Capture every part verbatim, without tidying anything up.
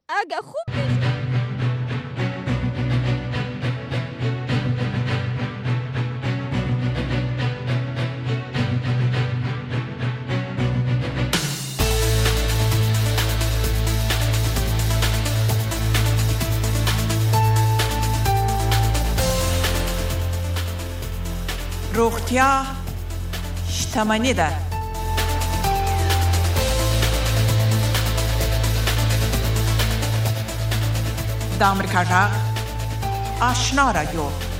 اگه خوب روغتیا شتمني ده. د امریکا غږ آشنا رادیو.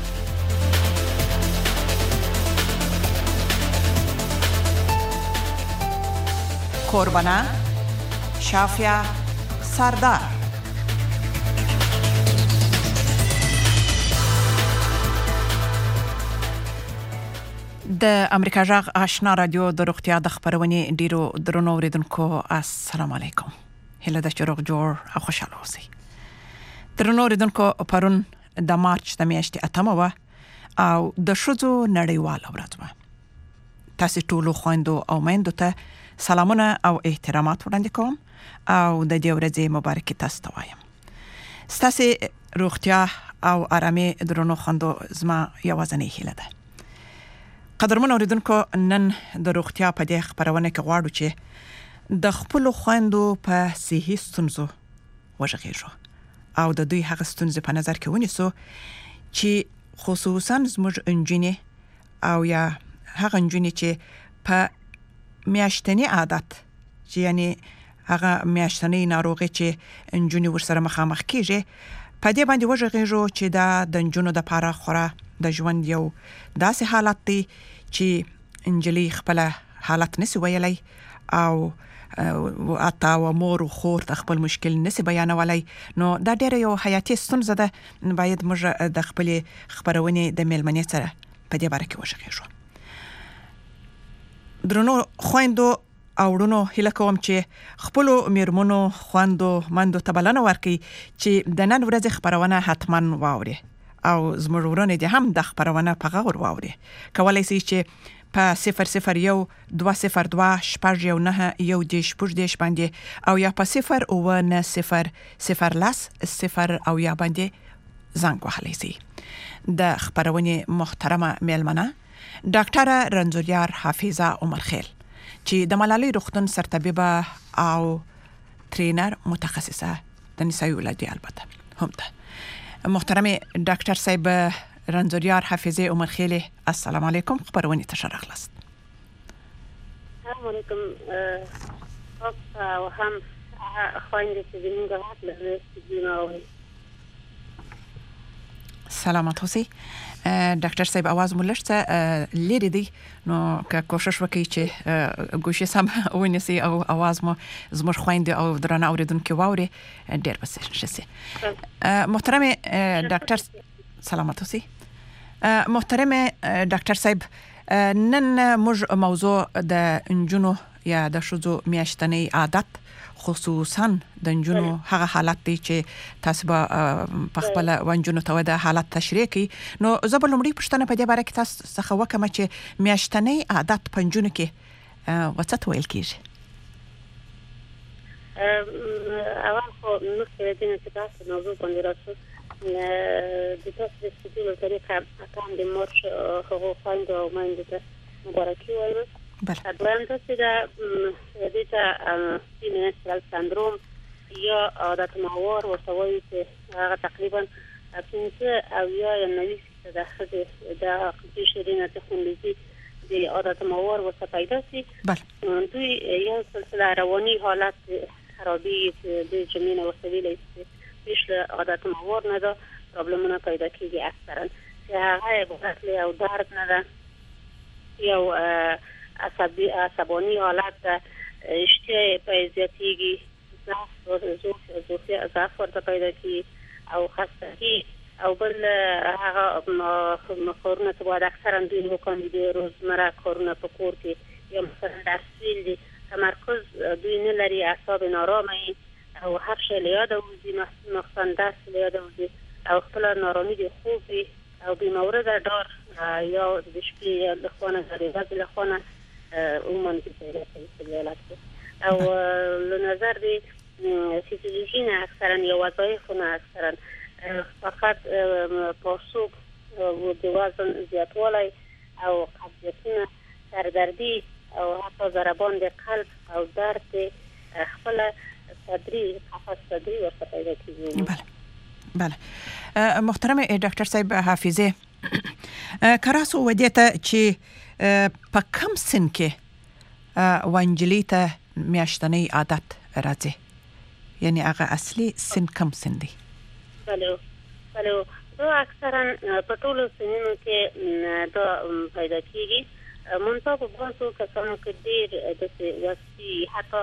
کوربانه شافیا سردار. د امریکا غږ آشنا رادیو د روغتیا د خبرونې ډیرو درنو اوریدونکو السلام علیکم. هله د چروغ جوړ او خوشاله اوسئ. درنو اوریدونکو پرون د مارچ د میاشتې اتمه و او د ښځو نړیواله ورځ و. تاسو ټول خويندو او میندو ته سلامونه او احترامات وړاندې کوم او د دې ورځې مبارکي تاسو ته وایم. ستاسو روغتیا او آرامي درنو خويندو زما یوازینۍ هیله ده. قدرمن اوریدونکو نن د روغتیا په دې خبرونه کې غواړو چې د خپل خويندو په صحي ستونزو وژغېږو او د دوی هغه ستونزې په نظر کې ونیسو چې خصوصا زموږ انجینې او یا هغه انجینې چې په میاشتنی عادت چې یعنی هغه میاشتنی ناروغي چې انجینې ورسره مخامخ کیږي په دې باندې وژغېږو چې دا د انجونو د لپاره خوره د ژوند یو داسې حالت دی چې انجلي خپل حالت نسی ویلای او اتا و مور او خور د خپل مشکل نسی بیانولای. نو دا ډېر یو حیاتي ستونزه ده. باید موږ د خپل خبرونه د میلمنې سره په دې باره کې وشغېږو. درنو خويندو او ورونو هیله کوم چې خپل میرمنو خويندو مندو ته بلنه ورکړي چې د نن ورځې خبرونه حتما واوري او زموږ ورونه دي هم د خبرونه په غور واوري. کولای شي چې په صفر صفر یو دوه صفر دوه شپږ یو نه یو دیش پوش دیش باندې او یا په صفر او نه صفر صفر لاس صفر او یا باندې زنګ وهلی شي. د خبرونه محترمه میلمنه ډاکټر رنځوریار حافظه عمرخیل چې د ملالۍ روغتون سرطبيبه او ټرینر متخصصه د نسایي ولادي البته هم ده. محترم ډاکټر صاحب رنځوریار حافظه عمرخیل السلام علیکم. خبرونه تشرح خلاص. السلام علیکم. او هم خويندې چې زموږ غږ له استودیو سلامات اوسئ. ډاکټر صاحب आवाज مو لږ لري دی نو که کوشش وکړئ چې ګوشې سم ونیسي او आवाज مو زموږ خويندې او درنه اوریدونکو واوري ډېر بس شي. محترم ډاکټر سلامات اوسئ. محترم ډاکټر صاحب نن موږ موضوع د انجونو یا د شذو میاشتنی عادت خصوصا د انجونو هغه حالت دی چې تاسو به په خپل وانجونو ته د حالت تشریح کی. نو زبر لمړی پښتنه په دې باره کې تاسو څخه وکم چې میاشتنی عادت په انجونو کې وڅت ویل کیږي. اول خو نو چې د دې تاسو موضوع باندې راځو د تاسو د استودیو طریقه اکان د مارچ هغه خويندو او میندو ته مبارکي وایم. بله. دویم دا چې د دې ته پینسترال سندروم یا عادت ماوار ورته وایي چې هغه تقریبا پنځه او یا نوي فیصد د د شیرینه تخنیکی د عادت ماوار ورته پیدا شي. بله. دوی یو سلسله رواني حالت خرابی د جمعین وسویل است پیش عادت ماوار نه دا پرابلمونه پیدا کیږي اکثرا چې هغه عبارت له او درد نه ده یو عصبی عصبانی حالت اشتیای پیزیاتیگی ضعف ضعف ورته پیدا کی او خستگی او بل هغه کارونه چې باید اکثرا دوی وکړي د روزمره کارونه په کور کې یا مثلا درسیل دي تمرکز دوی نه لري اعصاب نارامه او هر شی له یاد وزي مخصوصا درس له یاد وزي او خپل نارامی دي خوب او بیمورد دار یا د شپې له خونه د ورځې له خونه عموما کې پیدا کیږي او له نظر دی فیزیولوژی نه اکثرا یا وظایف نه اکثرا فقط پاسوب و د وزن زیاتوالی او قبضیتونه سردردی او حتی ضربان د قلب او درد خپل صدری قفص صدری ورته پیدا کیږي. بله بله محترم ډاکټر صاحب حافظه کراسو ودیته چې په کم سن کې وانجلی ته میاشتنی عادت راځي یعنی هغه اصلي سن کم سن دی؟ بله بله دا اکثرا په ټولو سنونو کې دا پیدا کیږي منتها په بعضو کسانو کې ډېر داسې وسطي حتی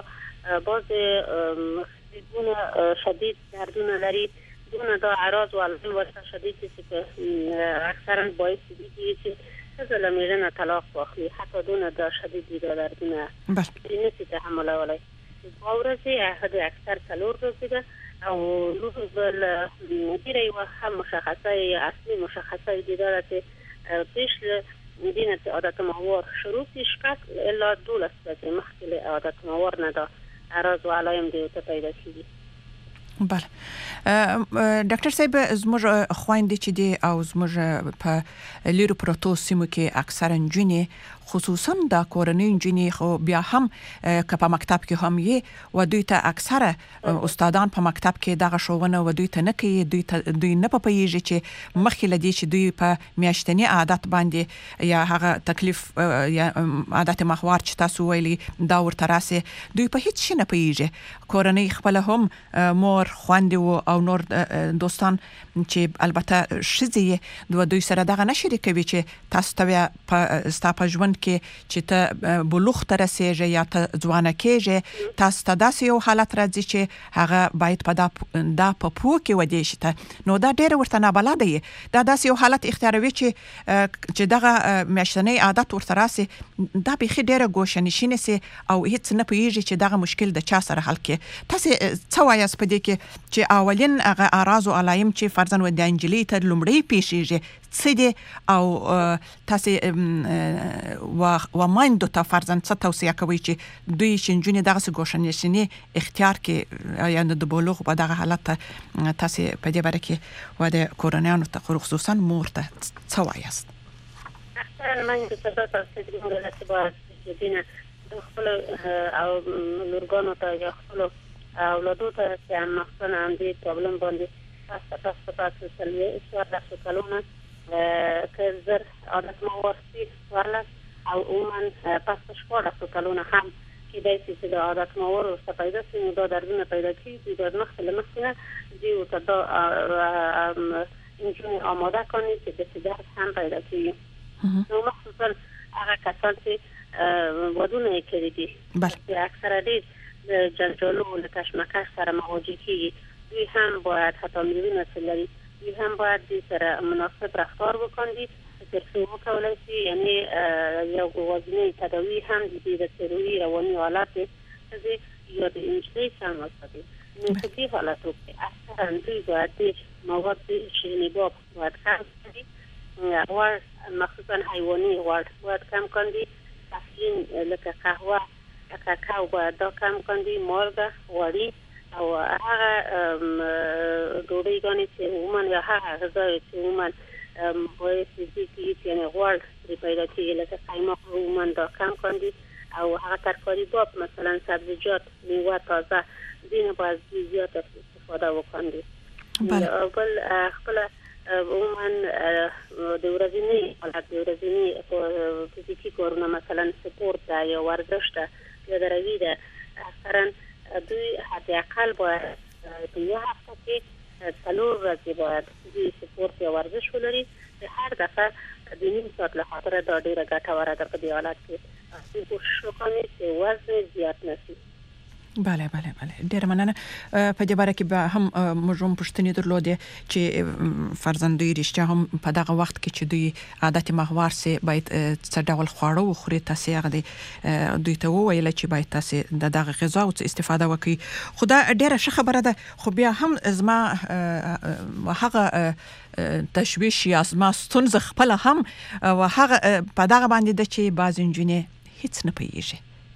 بعضې دونه شدید دردونه لري دونه دا اعراض و علائم ورته شدید دي چې اکثرا باعث کیږي چې ښځه له میړه نه طلاق واخلي حتی دونه دا شدید دي دا دردونه نشي تحملولی. دوه ورځې هغه اکثر څلور ورځې ده او له ډېره یوه ښه مشخصه اصلي مشخصه یې دا ده چې پیش له دې نه چې عادت ماهوار شروع کړي شپږ الا دولس ورځې مخکې له عادت ماهوار نه دا اعراض و علائم دې ورته پیدا کېږي. بله ډاکټر صاحب زموږ خویندې چې دي او زموږ په لیرو پروتو سیمو کې اکثرا نجونې خصوصا د کورنۍ نجونې خو بیا هم که په مکتب کې هم یې و دوی ته اکثره استادان په مکتب کې دغه ښوونه و دوی ته نه کوي دوی ته دوی نه پوهیږي چې مخکې له دې چې دوی په میاشتني عادت باندې یا هغه تکلیف یا عادت ماهوار چې تاسو ویلي دا ورته راسي دوی په هیڅ شي نه پوهیږي. کورنۍ خپله هم مور خویندې او نور دوستان چې البته ښځې دوی دوی سره دغه نه شریکوي چې تاسو ته ستا په ژوند کې چې ته بلوغ ته رسیږي یا ته ځوانه کېږي تاسو ته داسې یو حالت راځي چې هغه باید په دا دا په پوه کې ودې شي ته نو دا ډېره ورته نابلده یې دا داسې یو حالت اختیاروي چې چې دغه میاشتنی عادت ورته راسي دا بیخي ډېره ګوښه نشي او هیڅ نه پوهیږي چې دغه مشکل د چا سره حل کړي. تاسو څه وایاست په دې کې چې اولین هغه اعراض او علائم چې فرضاً و د انجلۍ ته لومړی پیښیږي څه دي او تاسو و مایندو ته فرضاً څه توصیه کوي چې دوی چې نجونې دغسې ګوښه اختیار کې یا د بلوغ په دغه حالت تاسو په دې باره کې و د کورنیانو ته خصوصا مور ته څه وایاست؟ اکثرا میندو ته دا توصیه کوم چې باید جدینه د خپلو او لورګانو ته یا خپلو اولادو ته چې هم مخصوصا هم دې پرابلم باندې تاسو تاسو تاسو څلوېښت څوارلسو کلونه که زر عادت ماهوار شي څوارلس او عموما پس شپاړسو کلونه هم کېدای شي چې د عادت ماهوار ورته پیدا شي نو دا دردونه پیدا کېږي د مخکې له مخکې نه دوی ورته دا نجونې آماده کړي چې داسې درد هم پیدا کېږي. نو مخصوصا هغه کسان چې ودونه یې کړي دي چې اکثره ډېر د جنجالو له کشمکش سره مواجه کېږي دوی هم باید حتی میرمنې چې لري دوی هم باید دوی سره مناسب رفتار وکړي تر څو وکولی شي یعنې یو ورځنۍ تداوي هم د دې د څاروي رواني حالت د ښځې یا د نجلۍ سم وساتي. نو په دې حالاتو کې اکثرا دوی باید ډېر مواد شیرینی‌باب باید کم کړي غوړ مخصوصا حیواني غوړ باید کم کړي کافین لکه قهوه کاکاو باید دا کم کړي مالګه غوړي او هغه ډوډۍ ګانې چې عموما یا هغه غذا چې عموما باید دې چې یعنې غوړ پرې پیدا کېږي لکه قیماق عموما دا کم کړي او هغه ترکاري باب مثلا سبزیجات میوه تازه دې نه باید زیات استفاده وکړي. او بل خپله عموما د ورځني حالت د ورځني فزیکي کارونه مثلا سپورت ده یا ورزش ده یا دروي ده اکثرا دوی حداقل باید په یوه هفته کې څلور ورځې باید دوی سپورت یا ورزش ولري چې هر دفعه د نیم ساعت له خاطره دا ډېره ګټوره ده په دې حالت کې دوی کوشش وکړي چې وزن زیات نه شي. بله بله بله ډېره مننه. په دې باره کې به هم موږ هم پوښتنې درلودې چې فرضاً دوی رښتیا هم په دغه وخت کې چې دوی عادت ماهوار سي باید څه ډول خواړه وخوري تاسې هغه دوی ته وویله چې باید تاسې د دغه غذاو څه استفاده وکړي خو دا ډېره ښه خبره ده خو بیا هم زما هغه تشویش یا زما ستونزه خپله هم هغه په دغه باندې ده چې بعضې نجونې هیڅ نه پوهېږي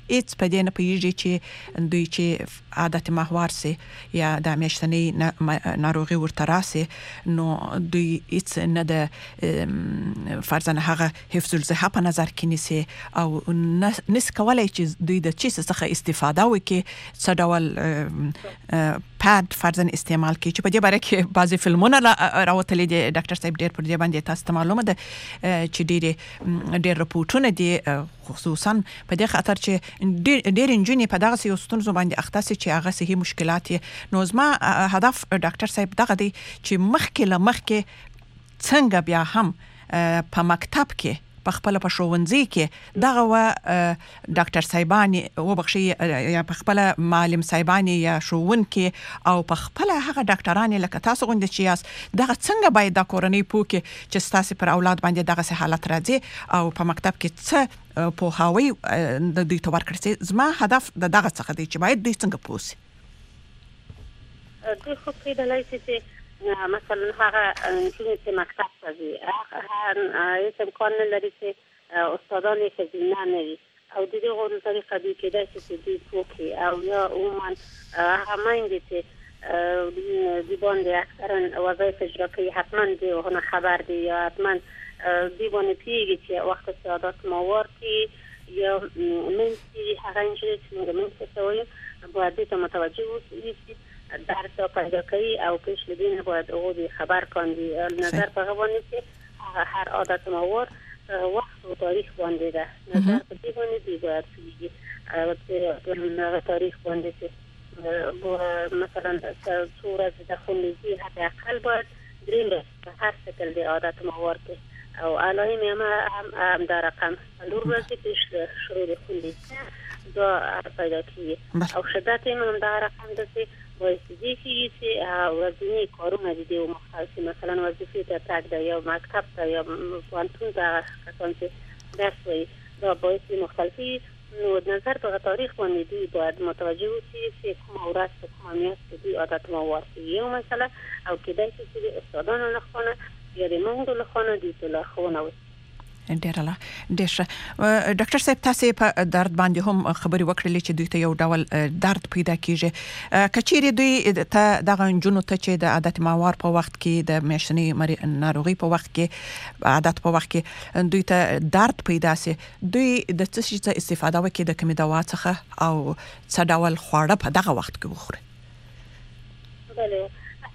هیڅ په دې نه پیږي چې دوی چې عادت محور سي یا د میاشتنۍ ناروغي ورته راسي نو دوی هیڅ نه د فرضاً هغه حفظ الصحه په نظر کې نیسي او نس کولای چې دوی د چیز څخه استفاده وکړي څه ډول پاد فرضاً استعمال کوي چې په دې باره کې بعضی فلمونه راوتلي دي ډاکټر صاحب ډېر پر دې باندې تاسو ته معلومه ده چې ډېر ډېر رپورټونه دي خصوصا په دې خاطر چې ډېر انجونې په دغه یو ستونزو باندې اخته سي چې هغه صحي مشکلات نو زما هدف ډاکټر صاحب دغه دی چې مخکې له مخکې څنګه بیا هم په مکتب کې په خپل په ښوونځي کې دغه و ډاکټر صاحبانی و بخشي یا په خپل معلم صاحبانی یا ښوونکي او په خپل هغه ډاکټران لکه تاسو غوندي چې یاست دغه څنګه باید د کورنۍ پوکي چې تاسو پر اولاد باندې دغه سه حالت راځي او په مکتب کې څه په هاوی د دې تور کړسي زما هدف دغه څخه دی چې باید دې څنګه پوسی د خو په دلای چې مثلا هغه چې مکتب ته ځي هغه هیڅ امکان نه لري چې استادان یې ښځینه نه وي او د دې غوړو طریقه دوی کېدای شي چې دوی پوکي او یا عموما هغه میندې چې دوی باندې اکثرا وظایف اجرا کوي حتما دوی هغه خبر دي یا حتما دوی باندې پیږي چې وخت سعادت موار کې یا منځي هغه انجلې چې موږ منځ ته وایو باید دې ته متوجه اوسئ درس پیدا کوي او پیش لدین باید او خبر کاندی نظر په غوونه چې هر عادت موار وخت او تاریخ باندې ده نظر په دې باندې دی باید چې او تاریخ باندې چې مثلا صورت د خونځي حتی اقل باید دریم په هر شکل دی عادت موار کې او علای مې هم در رقم لور ورځې پیش شروع خونځي دا پیدا کی او شدت هم در رقم ده وایسیدی که ورزنی کارونه دیده و مختلفی مثلا وظیفه تا تک ده یا مکتب تا یا پانتون تا کسان که درس وی دا باعثی مختلفی نو نظر به تاریخ باندې دوی باید متوجه اوسي چې کومه ورځ په کومه میاشت دوی عادت موارد یو مثلا او کېدای شي چې استادانو له خوا یا د موږ له خوا دوی ته لارښوونه وشي ډیر الله ډیر ډاکټر صاحب تاسو په درد باندې هم خبري وکړلې چې دوی ته یو ډول درد پیدا کیږي کچېری دوی ته دغه جنونو ته چې د عادت ماوار په وخت کې د میاشتنۍ ناروغي په وخت کې عادت په وخت کې دوی ته درد پیدا سي دوی د څه شي استفاده وکړي د کومې دوا څخه او څه ډول خواړه په دغه وخت کې وخوري بله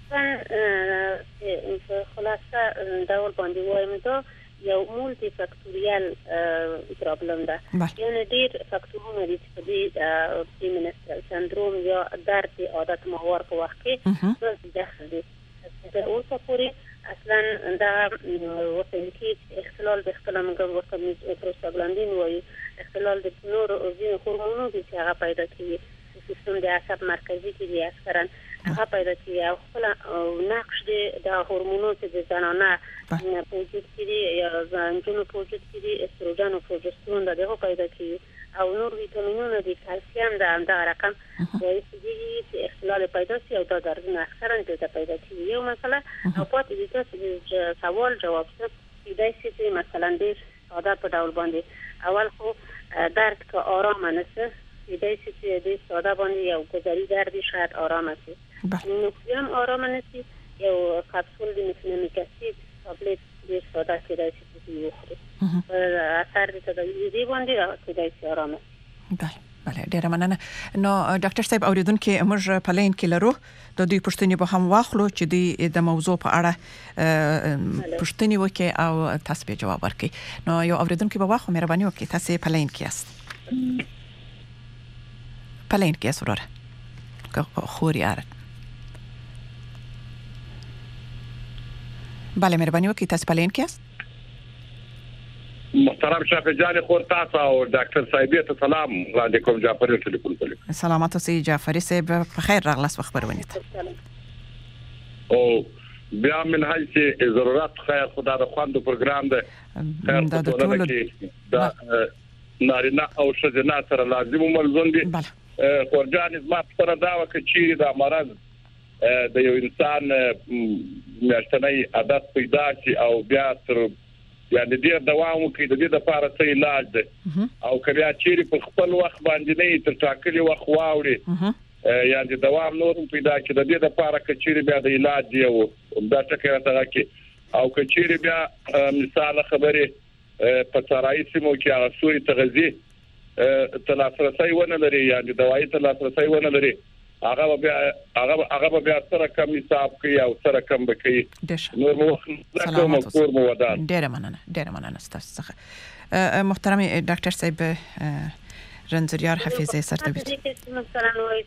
اصلا خلاصه ډول باندې وایم دا یو مولټي فاکټوریال پرابلم ده یعنی ډیر فاکټورونه دي چې د پریمنسترال سندروم یا درد عادت ماوار په وخت کې څه داخل دي دا اوسه پوری اصلا دا وصل کې اختلال د اختلال موږ پروستاګلاندین وایي اختلال د نور ځینو هورمونونو چې هغه پیدا کیږي سیستم د عصب مرکزي کې دي اکثرا هغه پیدا کیږي او خپل نقش د هورمونونو چې د زنانه په وجود کې یا زنجونو په وجود کې استروجن او پروجسترون دغه پیدا کیږي او نور ویټامینونه د کلسیم د همدغه رقم باعث دي چې اختلال پیدا شي او دا دردونه اکثرا د پیدا کیږي یو مثلا او پاتې دي چې سوال جواب څه کېدای شي چې مثلا د ساده په ډول باندې اول خو درد که آرام نشه کېدای شي چې د ساده باندې یو گذری درد شاید آرام شي نو هم آرام نشي یو کپسول د میتونمیک اسید تابلت د ساده کېدای شي چې وخوري اثر د تداوی باندې کېدای شي آرام بله بله ډیره مننه نو ډاکټر صاحب اوریدونکو موږ په لین کې لرو د دوی پښتني به هم واخلو چې د موضوع په اړه پښتني وکي او تاسو به جواب ورکړي نو یو اوریدونکو به واخلو مهرباني وکړئ تاسو په لین کې یاست په لین کې یاست وراره خوري اره بله مهرباني وکړئ تاسو په لین کې یاست محترم شافع جان خور تاسو او ډاکټر صاحب ته سلام وړاندې کوم جعفری ټلیفون کوي سلامات اوسئ جعفری صاحب په خیر راغلاست خبرونه ته او بیا من هاي چې ضرورت خیر خدا د خواندو پروګرام ده دا د ټولو دا نارینه او ښځینه سره لازم ملزم دي خورجان زما سره دا وکړي دا مرض د یو انسان میاشتنۍ عادت پیدا شي او بیا تر یا د دې دوام کوي د دې لپاره څه علاج ده او کله چې په خپل وخت باندې نه تر ټاکلي وخت واوري یا د دوام نور پیدا کړي د دې لپاره کچېری بیا د علاج دی او دا څه راځي کې او کچېری بیا مثال خبره په څارای سیمو کې هغه سوري تغذیه تلاسرسي ونه لري یا د دوايي تلاسرسي ونه لري هغه بیا هغه هغه بیا سره کم حساب کوي او سره کم بکوي نو مو کوم کور مو ودان ډیر مننه ډیر مننه تاسو څخه محترم ډاکټر صاحب رنځریار حفیظي سرتبیت مثلا وایي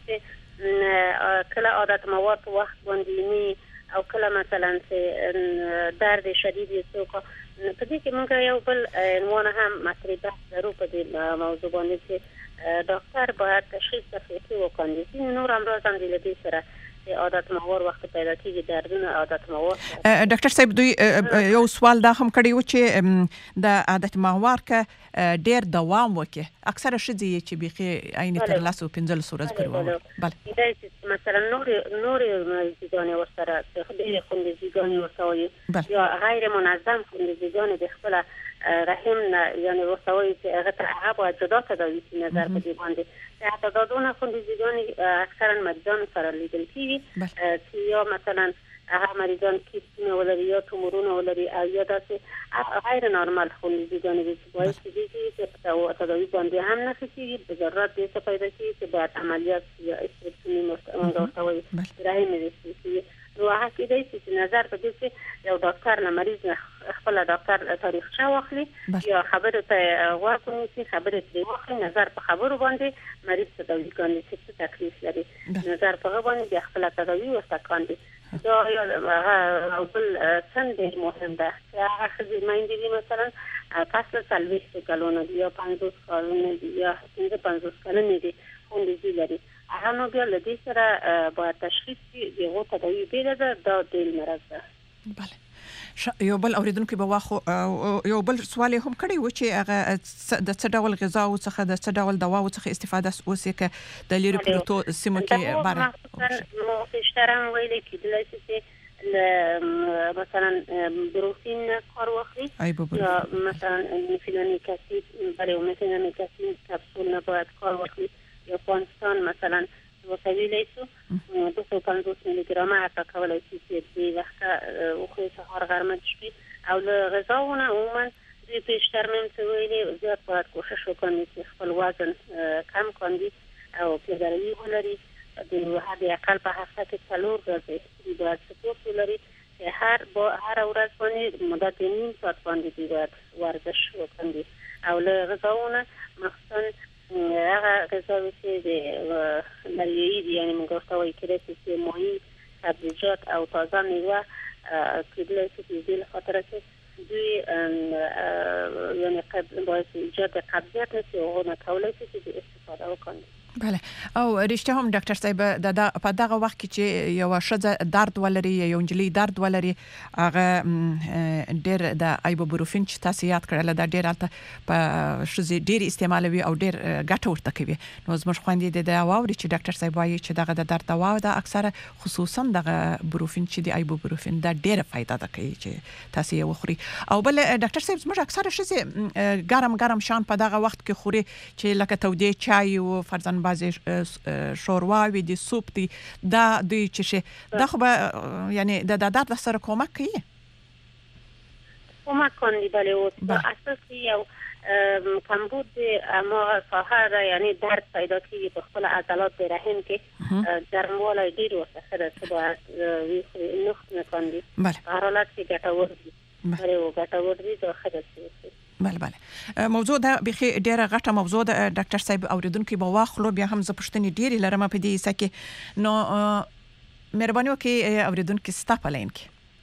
چې کله عادت مواد وخت باندې او کله مثلا چې درد شدید یې څوک په دې کې موږ یو بل عنوان هم مطرح بحث لرو په دې موضوع باندې چې ډاکټر باید تشخیص دقیق وکړي نور امراض هم د دې سره عادت مواد وخت پیدا کیږي دردونه عادت مواد ډاکټر صاحب دوی یو سوال دا هم کړی و چې د عادت مواد ک ډیر دوام وکړي اکثره شدي چې بيخي عین تر لاسو پنځل سورز کړو بله مثلا نور نور مریضان ورسره ډیر خوندزیګان ورسوي یا غیر منظم خوندزیګان د خپل رحم نه یعنی ورسوي چې هغه ته هغه باید جدا تداوی شي نظر په دې باندې تعدادونه خوندزیګان اکثرا مریضان سره لیدل کیږي چې یا مثلا هغه مریضان کیستونه ولري یا تومورونه ولري او یا داسې غیر نورمال خوندزیګان دي چې باید چې په تداوی باندې هم نه کیږي به ضرورت دې څه پیدا کیږي چې باید عملیات یا استثنایی مستوي رحم دې نو هغه کې چې نظر په دې چې یو ډاکټر له مریض خپل ډاکټر تاریخچه واخلي یا خبره ته واکونی چې خبره ترې واخلي نظر په خبرو باندې مریض ته تداوی کوي چې تکلیف لري نظر په باندې خپل تداوی ورته کوي دا یو بل څنګه مهم ده چې هغه خزي مایندې مثلا پس سلويست کلونه یا پنځوس کلونه یا پنځوس کلونه دي خوندې لري هغه نو بیا لدی سره با تشخیص دی غو تداوی بیل ده دا دل مرض ده بله یو بل اوریدونکو به واخو یو بل سوال هم کړی و چې هغه د څه ډول غذا او څخه د څه ډول دوا او څخه استفاده اوسې ک د لیرو پروتو سیمو کې بار نو اشترام ویل کېدل چې مثلا بروتین کار واخلي یا مثلا فیلانیک اسید برای فیلانیک اسید کپسول نه باید کار واخلي یا پانستان مثلا وسوي لیسو دو سو پنځوس میلی ګرام حتی کولای شي چې د وخت او خو سهار غرمه شپې او له غذاونه عموما د پیشترمن څه ویلي زیات باید کوشش وکړي چې خپل وزن کم کړي او پیداوی ولري د هغه اقل په هفته کې څلور ورځې د سپورت ولري چې هر با هر ورځ باندې مدت نیم ساعت باندې د ورزش وکړي او له غذاونه مخصوصا هغه غذاوي چې د مریض یعنی موږ ورته کېږي چې ماهي سبزیجات او تازه میوه کېدل چې د دې خاطر چې دوی یعنی قبل باید ایجاد قبضیت نشي او نه کولای شي چې استفاده وکړي بله او رښتیا هم ډاکټر صاحب د په دغه وخت کې چې یو شذ درد ولري یو انجلي درد ولري هغه ډېر د ایبوبروفین چې تاسو یاد کړل دا ډېر البته په شذ ډېر استعمالوي او ډېر ګټه ورته کوي نو زموږ خويندې د واوري چې ډاکټر صاحب وايي چې دغه د درد دوا ده اکثره خصوصا دغه بروفین چې د ایبوبروفین دا ډېر فائدہ ده کوي چې تاسو یې وخوري او بل ډاکټر صاحب زموږ اکثره شذ ګرم ګرم شان په دغه وخت کې خوري چې لکه تودې چای او فرزن بعضی شوروا وي د سوپ دي دا د چې دا خو یعنی د درد سره کومک کوي کومک کوي بله او اساسي یو کمبود اما ساحه یعنی درد پیدا کیږي په خپل عضلات د رحم کې ګرموالی ډیر وسخره څه باید نخت نه کوي حرارت کې ګټور دي او ګټور دي د خدای بله بله موضوع دا بخي ډیره غټه موضوع ده ډاکټر صاحب اوریدونکو به واخلو بیا هم ز پښتني ډیره لرم په دې سکه نو مهرباني وکړئ اوریدونکو ستا په لین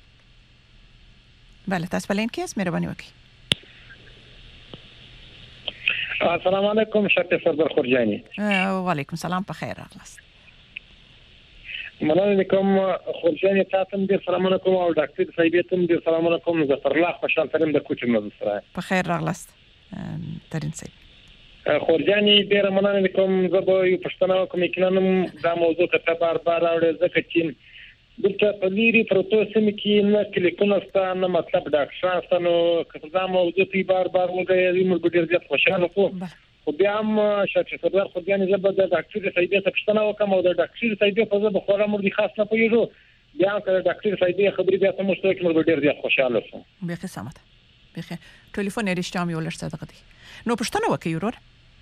کې بله تاسو په لین کې مهرباني وکړئ السلام علیکم شرط سردار خورجانی وعلیکم السلام په خیر راغلاست مننه کوم خورجانی تاسو دې سلام علیکم او ډاکټر صاحب ته دې سلام علیکم ظفر الله خوشحال ترم د کوچ مزه سره په خیر راغلاست ترين صاحب خورجانی ډیر مننه کوم زه به یو پښتنه کوم کینم دا موضوع ته بار بار اورې ځکه چې دلته په لیري پروتو سیمه کې نه کلیکونه ستانه مطلب ډاکټران ستانه کله موضوع په بار بار وګورئ موږ ډیر زیات خوشاله خو خو بیا هم شاته صدر خو بیا نه زبر د ډاکټر سایدې څخه پښتنه وکم او د ډاکټر سایدې په ځای بخوره مور خاص نه پویږو بیا که ډاکټر سایدې خبرې بیا ته مشترک موږ ډیر زیات خوشاله شو به قسمت به ټلیفون یې رښتیا مې ولر صدقه دي نو پښتنه وکي ورور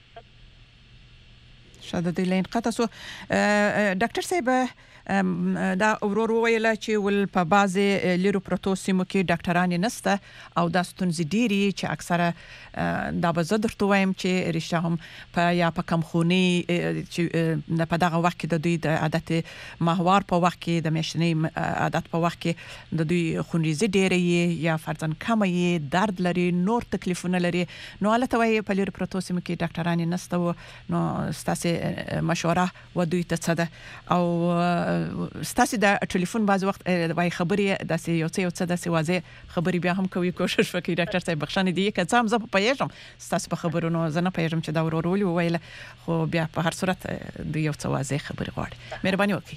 شاده د لین قطع سو ډاکټر صاحب دا اورور ویل چې ول په بازي لیرو پروتو سیمو کې ډاکټران نسته او دا ستونزې ډيري چې اکثره دا به زه درته وایم چې رښتیا هم په یا په کم خوني چې په دغه وخت کې د دوی د عادت ماهوار په وخت کې د میاشتنۍ عادت په وخت کې د دوی خونریزي ډیره یا فرضاً کم یې درد لري نور تکلیفونه لري نو البته وايي په لیرو پروتو سیمو کې ډاکټران نسته نو ستاسو مشوره و دوی ته څه ده او ستاسو د ټلیفون باز وخت وای خبرې د سی یو څه یو څه د سی واځي خبرې بیا هم کوي کوشش وکړي ډاکټر صاحب بخښنه دی که څه هم زه په پېژم ستاسو په خبرونو زه نه پېژم چې دا ورورول ویل خو بیا په هر صورت د یو څه واځي خبرې غواړي مهرباني وکړئ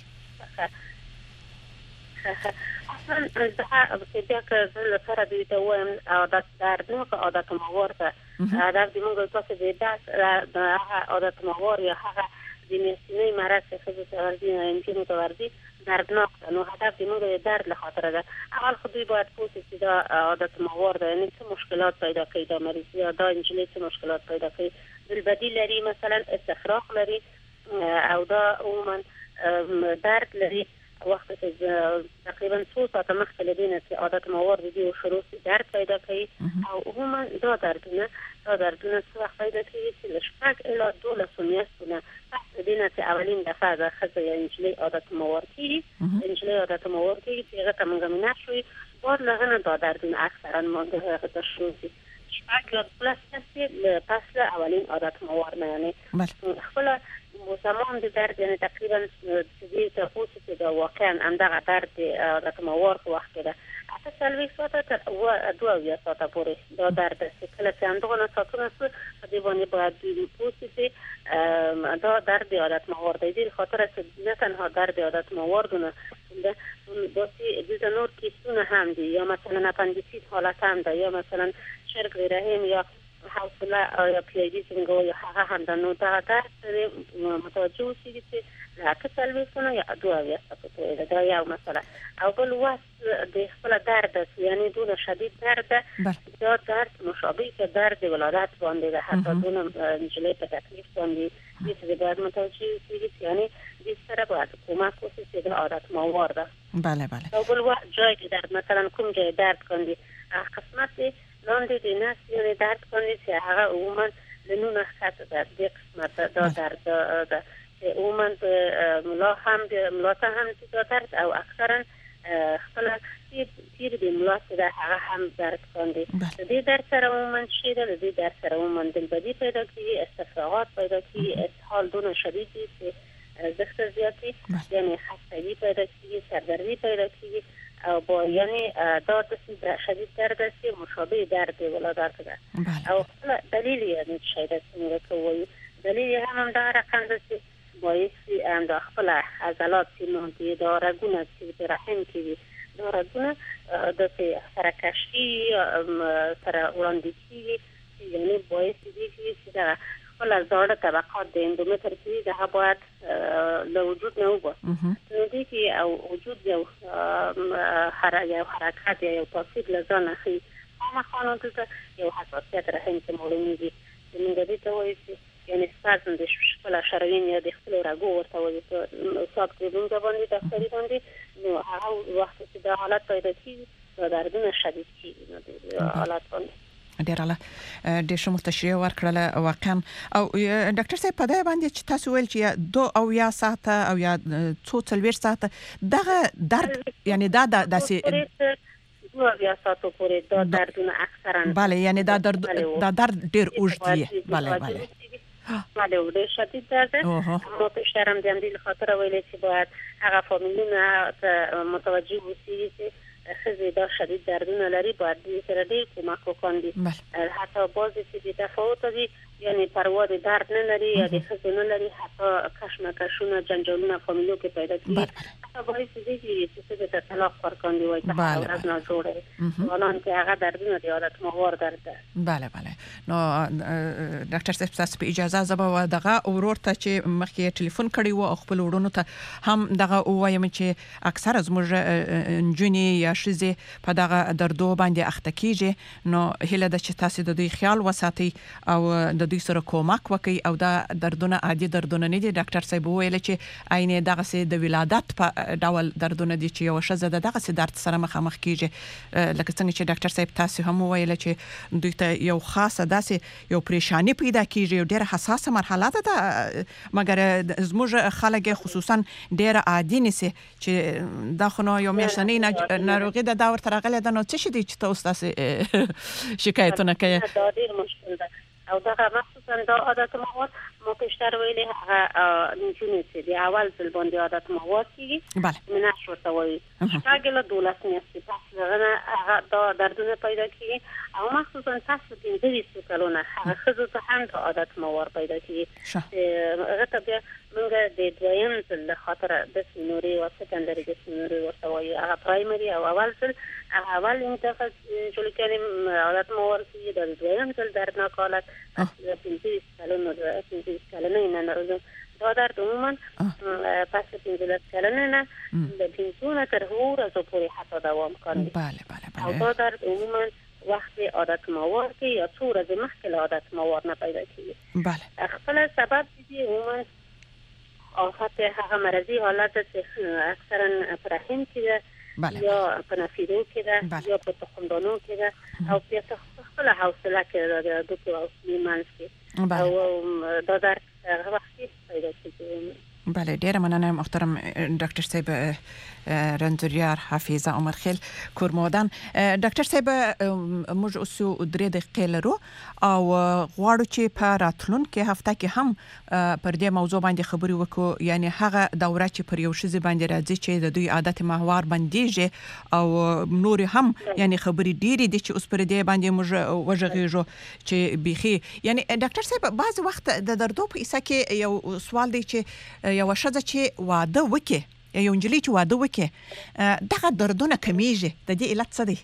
اصلا زه بیا که زه لپاره دوی ته وایم عادت دردناک عادت موار ته هدف د موږ تاسو د داس د عادت موار یا هغه د میاشتنۍ مرض څخه د توردي نه يمكن توردي دردناک نو هدف د موږ د درد له خاطر ده اول خو دوی باید پوه شي دا عادت موار ده یعنی څه مشکلات پیدا کوي د مریض یا دا انجلې څه مشکلات پیدا کوي بالبدیل لري مثلا استفراغ لري او دا عموما درد لري وقت تقریبا څو ساعته مخکې لدينا چې عادت موار دي او شروع درد پیدا کوي او عموما دا دردونه دا دردونه څو وخت پیدا کوي چې لشفاق اله دولس میاشتونه پس لدينا چې اولین دفعه د خزه یا انجلې عادت موار کیږي انجلې عادت موار کیږي چې هغه ته موږ نه شوي بعد لغنه دا دردونه اکثرا موږ هغه ته شروع شي شفاق یا پلاس هستی پس اولین عادت موار نه یعنی خپل زمان د درد یعنی تقریبا چې د تاسو ته د واقعا اندغه درد عادت موار په وخت کې ده اته سلوي ساعته تر دوه یا ساعته پورې دا درد چې کله چې اندغه ساعتونه څه په دې باندې باید د پوسټي دا درد عادت موار دی د خاطر چې نه تنها درد عادت موار دونه د دوی د نور کیسونه هم دي یا مثلا اپندیسیت حالت هم ده یا مثلا شرق رحم یا حوصله یا پیاجی څنګه یا هغه هم د نو دا درد متوجه شي چې راکه سلويسونه یا دوه یا څه دا یو مثلا او بل واس د خپل درد یعنی دونه شدید درد دا درد مشابه که درد ولادت باندې ده حتی دونه انجلې په تکلیف باندې چې باید متوجه شي یعنی د سره باید کمک وشي چې د عادت موار ده بله بله او بل جای درد مثلا کوم جای درد کوي قسمت لاندې د ناس یعنی درد کوي چې هغه عموما لنونه خاصه ده د قسمت دا درد ده عموما ملا هم د ملا هم د درد او اکثرا خپل تیر د ملا سره هغه هم درد کوي د دې درد سره عموما شي د دې درد سره عموما د بدی پیدا کوي استفراغات پیدا کوي اسهال دونه شدید دي چې زخم زیاتی یعنی خستگی پیدا کوي سردردی پیدا کوي او با یعنی دا د شدید درد است مشابه درد ولادت ده او دلیل یعنی شاید څنګه کوي دلیل هم دا رقم ده چې باعث ام د خپل عضلات چې مونږ دا رګونه چې رحم کې دا رګونه د سرکشي سره وړاندې کیږي یعنی باعث دي چې دا خپل زړه طبقات د اندومتر کې ده باید له وجود نه وګورئ نو دي چې او وجود یو حرکت یا تاثیر لزانه خي ما خانو ته یو حساسیت رحم ته مولوي چې موږ دې ته وایي چې یعنی سپازم د خپل شرايين یا د خپل رګو ورته وایي چې صاحب کې موږ باندې تفسیر باندې نو هغه وخت چې د حالت پیدا کیږي دا دردونه شدید کیږي نو د حالت باندې ډیر الله د شمو تشریح ورکړله واقعا او ډاکټر صاحب په دې باندې چې تاسو ویل چې دو او یا ساعته او یا څو څلور ساعته دغه درد یعنی دا داسې دوه یا ساعته پورې دا دردونه اکثرا bale یعنی دا درد دا درد ډیر اوږد دی bale bale bale ډیر شدید درد نو په شرم د دې خاطر ویل چې باید هغه فامیلونه متوجه وسی چې خزه دا شدید دردونه لري باید دې سره دې کومک وکړي حتی بعضی چې د تفاوت دي یعنی پروا د درد نه لري یا د خزه نه لري، حتی کشمکشونه جنجالونه فامیلو کې پیدا کیږي، حتی باعث دي چې د طلاق ورکاندي وای په ورځ نه جوړه ولان کې هغه دردونه د عادت موار درد ده. بله بله. نو ډاکټر صاحب تاسو په اجازه زبا دغه اورور ته چې مخکې ټلیفون کړی و خپل ورونو ته هم دغه وایم چې اکثر از موږ انجونی یا شزه په دغه دردو باندې اخته کیږي، نو هله د چې تاسو د دوی خیال وساتئ او د دوی سره کومک وکړئ او دا دردونه عادي دردونه نه دي. ډاکټر صاحب ویل چې عین دغه سي د ولادت په ډول دردونه دي چې یو شزه دغه سي درد سره مخامخ کیږي، لکه څنګه چې ډاکټر صاحب تاسو هم ویل چې دوی ته یو خاصه داسې یو پریشانی پیدا کیږي، یو ډیره حساسه مرحله ده، مګر زموږ خلک خصوصا ډیره عادي نسی چې دا خو نو یو میاشتنی ناروغي د دا ورته راغلی ده، نو څه شي دي چې تاسو تاسو شکایتونه کوي؟ دا ډیر مشکل ده او دا مخصوصا دا عادت مواد ما پیشتر ویلي هغه نجونې چې د اول ځل باندې عادت مواد کیږي منه شورته وایي شاګله دولس میاشتې پس هغه دا دردونه پیدا کیږي او مخصوصا تاسو پنځه ویشت کلونه هغه ښځو ته هم دا عادت مواد پیدا کیږي. هغه ته بیا موږ د دویم ځل له خاطر د سینوري او سکندري د سینوري ورته وایي، هغه پرایمري او اول ځل هغه اول انتخاب جوړ کړي عادت مواد کیږي، د دویم ځل دردناک حالت پنځه ویشت کلونه پنځه ویشت کلونه نه نرسه دا درد عموما پس پنځه کلونه نه د پنځونه تر ورځو پورې حتی دوام کوي. بله بله بله. او دا درد عموما وقت عادت مواد کې یا څو ورځې مخکې عادت مواد نه پیدا کیږي. بله. خپل سبب دي عموما آفت هغه مرضی حالت چې اکثرا په رحم کې ده یا په نفیرو کې ده یا په تخمدانو کې ده او بیا خپل حوصله کې ده د دوی حوصله منځ کې او دا در هغه وخت پیدا کیږي. بله ډیره مننه محترم ډاکټر صاحب رنځوریار حافظه عمر خیل کورمودان. ډاکټر صاحب موږ اوس درې دقیقې لرو او غواړو چې په راتلونکي هفته کې هم پر دې موضوع باندې خبرې وکړو، یعنی هغه دوره چې پر یو شذ باندې راځي چې د دوی عادت محور بنديږي او نور هم یعنی خبرې ډېرې دي چې اوس پر دې باندې موږ وژغېږو چې بيخي یعنی ډاکټر صاحب بعض وخت د دردو په اسا کې یو سوال دی چې یو شذ چې واده وکي یو نجلۍ چې واده وکي دغه دردونه کمیږي، د دې علت څه دی؟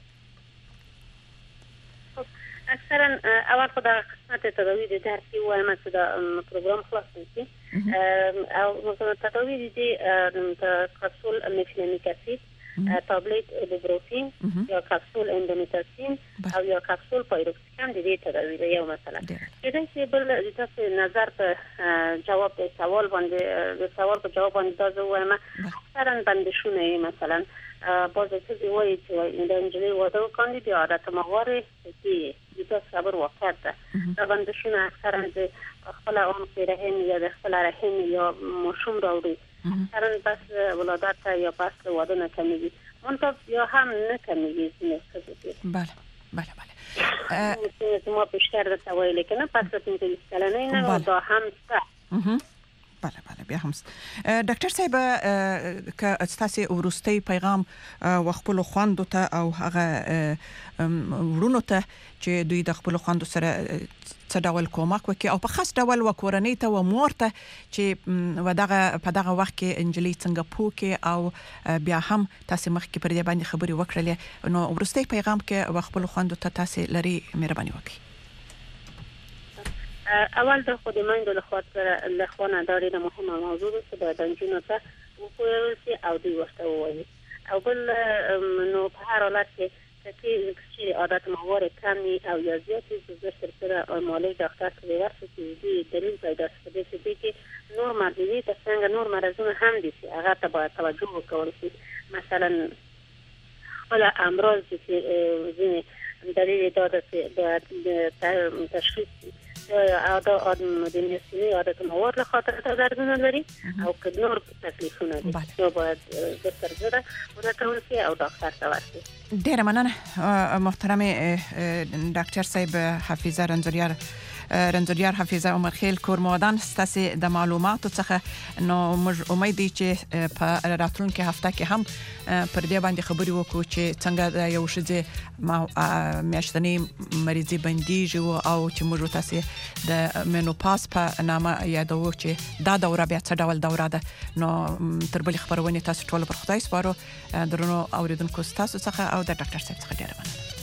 اکثرا اول خدا قسمت تداوی د درد کې وایم چې دا پروګرام خلاص شي او مثلا تداوی دي د کپسول مفلینیک اسید، تابلت ایبوپروفین یا کپسول اندومیتاسین او یا کپسول پایروکسیکام د دې تداوی دی. یو مثلا کله چې بل تاسو نظر په جواب د سوال باندې د سوال په جواب باندې تاسو وایم اکثرا بندشونه مثلا باز څه دی وایي چې د انجلي واده کاندي د عادت موارد چې د صبر وخت ده دا بندشونه اکثرا د خپل اون رحم یا د خپل رحم یا مشوم راوړي اکثرا بس ولادت یا پس واده نه کمیږي منتها یا هم نه کمیږي. بله بله بله. ما بیشتر د سوال کنه پس پنځه ویشت کلنه نه دا هم څه. بله بله بیا هم ډاکټر صاحب که تاسو ورستي پیغام وخپل خوندو ته او هغه ورونو ته چې دوی د خپل خوندو سره څه ډول کومک وکړي او په خاص ډول وکورنۍ ته و مور ته چې ودغه په دغه وخت کې انجلۍ څنګه پوکي او بیا هم تاسو مخکې پر دې باندې خبري وکړلې، نو ورستي پیغام کې وخپل خوندو ته تاسو لري مهرباني وکړئ. اول د خود مایندو له خاطر له خونه داري د مهمه موضوع ده چې د انجینو ته وکوي او دوی ورته وایي او بل نو په هر حالت کې چې عادت موارد کمی او یا زیاتی زوجه سره مالی دکتر کې ورسې چې دلیل پیدا شي چې نور مرضی ته څنګه نور مرزونه هم دي چې هغه ته باید توجه وکړل شي. مثلا ولا امراض چې ځینې دلیل داده چې تشخیص یا دا آدم مدنیستی عادت موارد لخاطر دردونه لري او که نور تکلیفونه دي نو باید دکتر زده ورته ورسي او دکتر ته ورسي. ډیره مننه محترم ډاکټر صاحب حافظه رنځوریار رنځوریار حفیظه عمر خیل کورمودان ستاسو د معلوماتو څخه نو موږ امید دي چې په راتلونکي هفته کې هم پر دې باندې خبري وکړو چې څنګه د یو شذې میاشتنی مریضي بنديږي او چې موږ تاسو د مینوپاز په نامه یادو چې دا دوره بیا څه ډول دوره ده. نو تر بل خبرونه تاسو ټول پر خدای سپارو. درنو اوریدونکو تاسو څخه او د ډاکټر صاحب څخه ډیر مننه.